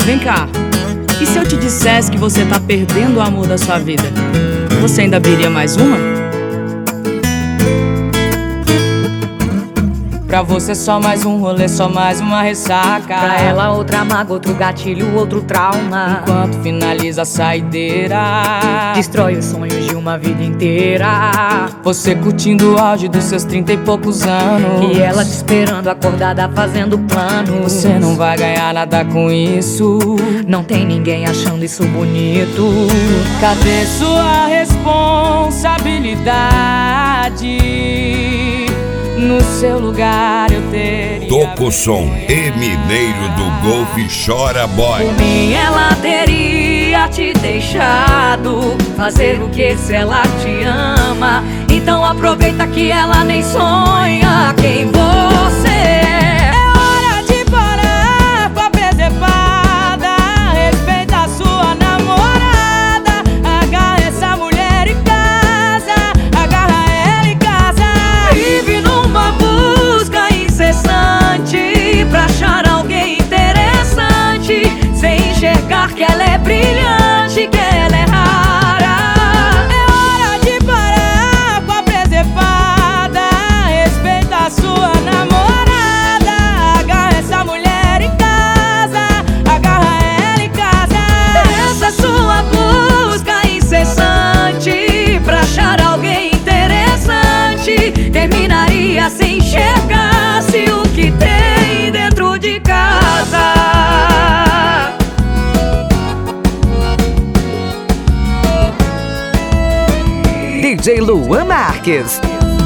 Vem cá, e se eu te dissesse que você tá perdendo o amor da sua vida? Você ainda abriria mais uma? Pra você só mais um rolê, só mais uma ressaca. Pra ela outra mágoa, outro gatilho, outro trauma. Enquanto finaliza a saideira, destrói os sonhos de uma vida inteira. Você curtindo o auge dos seus 30 e poucos anos, e ela te esperando acordada fazendo planos. Você não vai ganhar nada com isso. Não tem ninguém achando isso bonito. Cadê sua responsabilidade? No seu lugar eu teria. Toca o som e Mineiro do Golf Chora Boy. Por mim ela teria te deixado fazer o que se ela te ama. Então aproveita que ela nem sonha quem você é. É hora de parar com a presepada. Respeita a sua namorada. Agarra essa mulher em casa. Agarra ela em casa. Vive numa busca incessante pra achar alguém interessante, sem enxergar que ela é brilhante, que ela é rara. É hora de parar com a presepada. Respeita a sua namorada. Agarra essa mulher em casa. Agarra ela em casa. Essa sua busca incessante pra achar alguém interessante terminaria sem enxergar-se o que tem dentro de casa. DJ Luan Marques.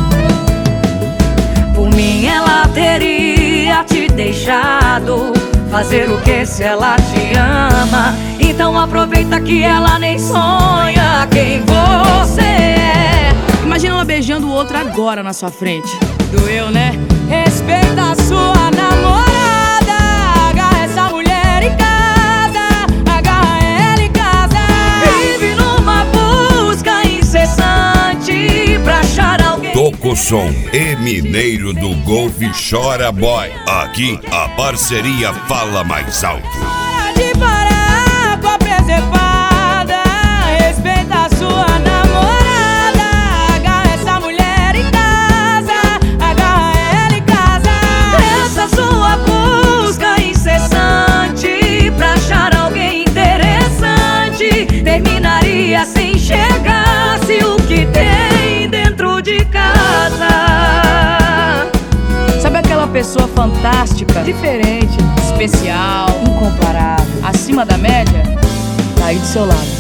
Por mim ela teria te deixado fazer o que se ela te ama. Então aproveita que ela nem sonha quem você é. Imagina ela beijando o outro agora na sua frente. Doeu, né? Respeita a sua namorada. Agarra essa mulher em casa. Agarra ela em casa. Vive numa busca incessante pra achar alguém. Toca o som e Mineiro do Golf Chora Boy. Aqui a parceria fala mais alto. Hora de parar com a presepada. Respeita a sua namorada. Agarra essa mulher em casa. Agarra ela em casa. Essa sua busca incessante pra achar alguém interessante terminaria sem enxergar-se o que tem dentro de casa. Sabe aquela pessoa fantástica, Diferente, especial, incomparável, acima da média? Tá aí do seu lado.